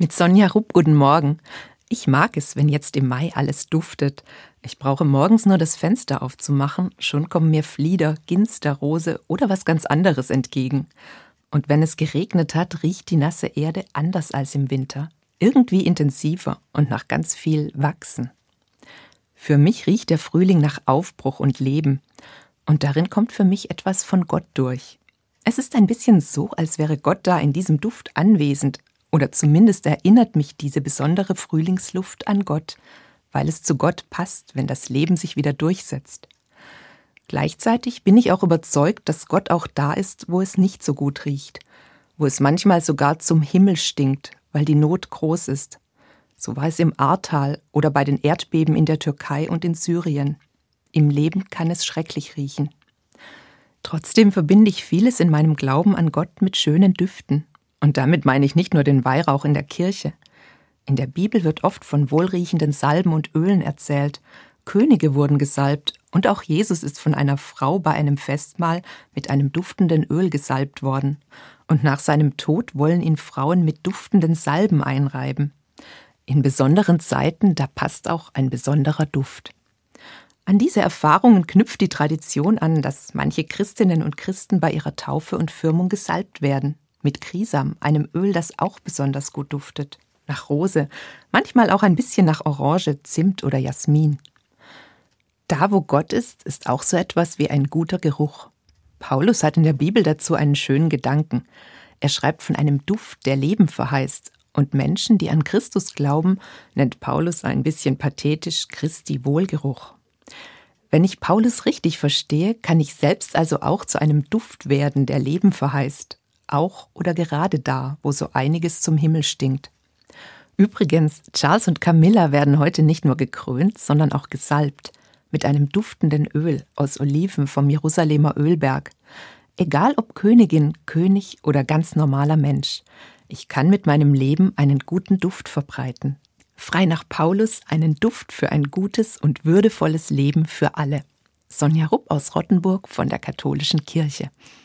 Mit Sonja Rupp, guten Morgen. Ich mag es, wenn jetzt im Mai alles duftet. Ich brauche morgens nur das Fenster aufzumachen, schon kommen mir Flieder, Ginster, Rose oder was ganz anderes entgegen. Und wenn es geregnet hat, riecht die nasse Erde anders als im Winter. Irgendwie intensiver und nach ganz viel Wachsen. Für mich riecht der Frühling nach Aufbruch und Leben. Und darin kommt für mich etwas von Gott durch. Es ist ein bisschen so, als wäre Gott da in diesem Duft anwesend. Oder zumindest erinnert mich diese besondere Frühlingsluft an Gott, weil es zu Gott passt, wenn das Leben sich wieder durchsetzt. Gleichzeitig bin ich auch überzeugt, dass Gott auch da ist, wo es nicht so gut riecht, wo es manchmal sogar zum Himmel stinkt, weil die Not groß ist. So war es im Ahrtal oder bei den Erdbeben in der Türkei und in Syrien. Im Leben kann es schrecklich riechen. Trotzdem verbinde ich vieles in meinem Glauben an Gott mit schönen Düften. Und damit meine ich nicht nur den Weihrauch in der Kirche. In der Bibel wird oft von wohlriechenden Salben und Ölen erzählt. Könige wurden gesalbt und auch Jesus ist von einer Frau bei einem Festmahl mit einem duftenden Öl gesalbt worden. Und nach seinem Tod wollen ihn Frauen mit duftenden Salben einreiben. In besonderen Zeiten, da passt auch ein besonderer Duft. An diese Erfahrungen knüpft die Tradition an, dass manche Christinnen und Christen bei ihrer Taufe und Firmung gesalbt werden. Mit Chrisam, einem Öl, das auch besonders gut duftet. Nach Rose, manchmal auch ein bisschen nach Orange, Zimt oder Jasmin. Da, wo Gott ist, ist auch so etwas wie ein guter Geruch. Paulus hat in der Bibel dazu einen schönen Gedanken. Er schreibt von einem Duft, der Leben verheißt. Und Menschen, die an Christus glauben, nennt Paulus ein bisschen pathetisch Christi Wohlgeruch. Wenn ich Paulus richtig verstehe, kann ich selbst also auch zu einem Duft werden, der Leben verheißt. Auch oder gerade da, wo so einiges zum Himmel stinkt. Übrigens, Charles und Camilla werden heute nicht nur gekrönt, sondern auch gesalbt. Mit einem duftenden Öl aus Oliven vom Jerusalemer Ölberg. Egal ob Königin, König oder ganz normaler Mensch. Ich kann mit meinem Leben einen guten Duft verbreiten. Frei nach Paulus einen Duft für ein gutes und würdevolles Leben für alle. Sonja Rupp aus Rottenburg von der Katholischen Kirche.